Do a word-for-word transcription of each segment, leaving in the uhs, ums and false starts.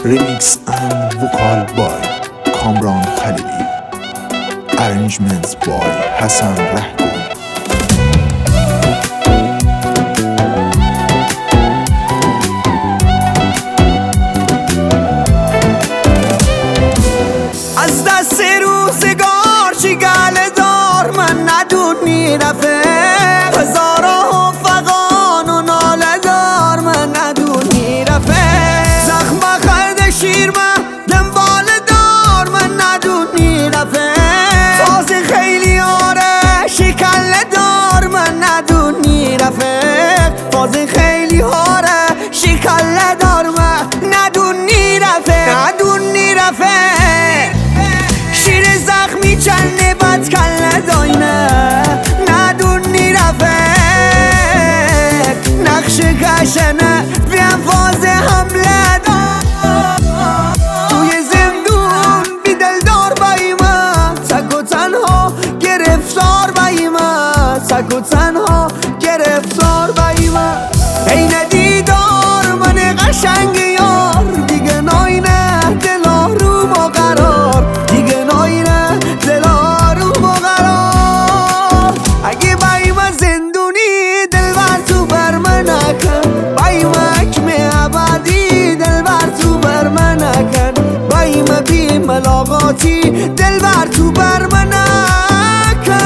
Remix and vocal by Kamran Khalili. Arrangements by Hassan Rahgoui. از دست روزگار چی گله دار من ندونی رفت، هزارا فقان و ناله دار من ندونی رفت، زخم خرد شیر من دنبال دار من ندونی رفت، فازی خیلی آره شکل دار من ندونی رفت، فازی خیلی آره شکل دار من ندونی رفت، ندونی رفت. چنه بد کله داینه ندونی رفت، نقش کشنه بیا فاز حمله دار توی زندون بی دلدار بایی من، تک و تنها گرفتار بایی من، تک و تنها گرفتار بایی من. عین دیدار من قشنگ یار دیگه ناینه دل آروم و قرار، دیگه ناینه دل آروم و قرار. اگه بایی من زندونی دل بر تو بر من نکن، بایی من حکم ابدی دل بر تو بر من نکن، بایی من بی ملاقاتی دل بر تو بر من نکن.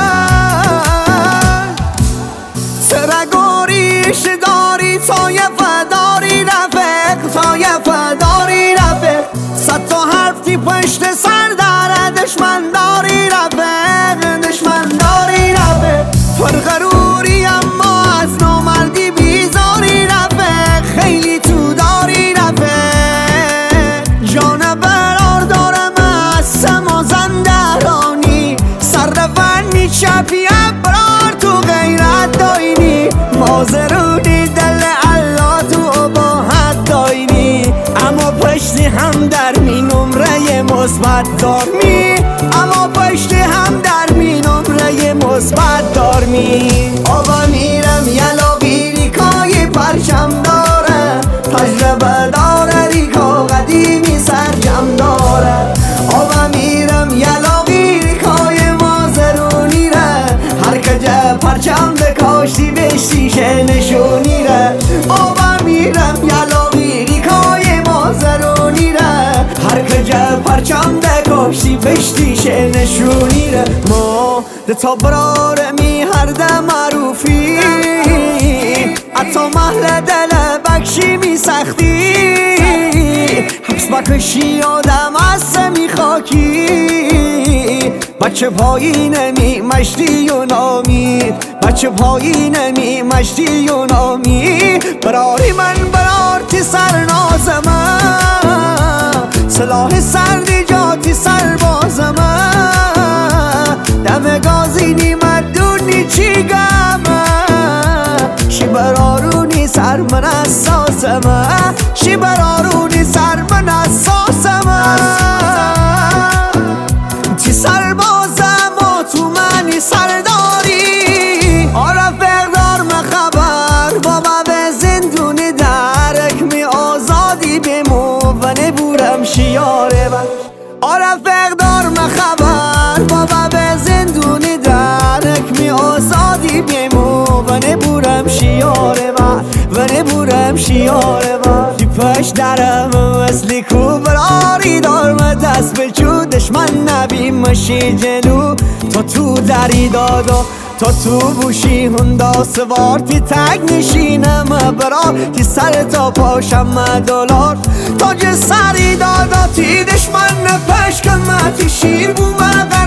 سرگاریش داری تای فداری رفق، تای فداری رفق، صد تا حرفی پشت سر داره دشمن داری رفق، دشمن داری رفق، پرغروری اما از نامردی بیزاری رفق، خیلی تو داری رفق، جان برار دارم از سمازن درانی، سر فنی چپی ابرار تو غیرت داینی، مازرونی دل الله تو اباحت داینی، اما پشتی هم در می نمره مثبت دار می، اما پشتی هم در می نمره مثبت دار می. آبا میرم یلا بیریکای پرچم داره، تجربه داره ریکا قدیمی سرجم داره، آبا میرم یلا بیریکای مازرونی ره، هر کجا پرچم بکاشی بشتیشه نشونی ره، آبا میرم یلا بیریکای مازرونی ره، هر کجا پرچم بکاشی بشتیشه نشونی ره. ما ده تا براره می هر ده معروفی، حتی محل دل بکشی می سختی، حبس بکشی آدم از می خاکی، بچه پایین می مشتی و نامی، بچه پایین می مشتی و نامی. براری من برارتی سرناز من، سلاح سردی جاتی سرباز من، دم گازی نیمت دونی چی گمه، شی برارونی سر من اساس من، شی برارونی سر من اساس من، تی سربازم و تو منی سرداری، آره فقدار مخبر بابا به زندونی درک می آزادی بمو و نبورم شیاره من، آره فقدار مخبر بابا به زندونی درک می آزادی بمو و نبورم شیاره من، و نبورم شیاره من. دی پش درم مثلی کو براری دارم دست به چو، دشمن نبی مشی جلو تا تو دری دادا، تا تو بوشی هندا سوار تی تگ نشینم برار، تی سر تا پاشم دلار تاج سری دادا، تی دشمن پشکم تی شیر بو مقر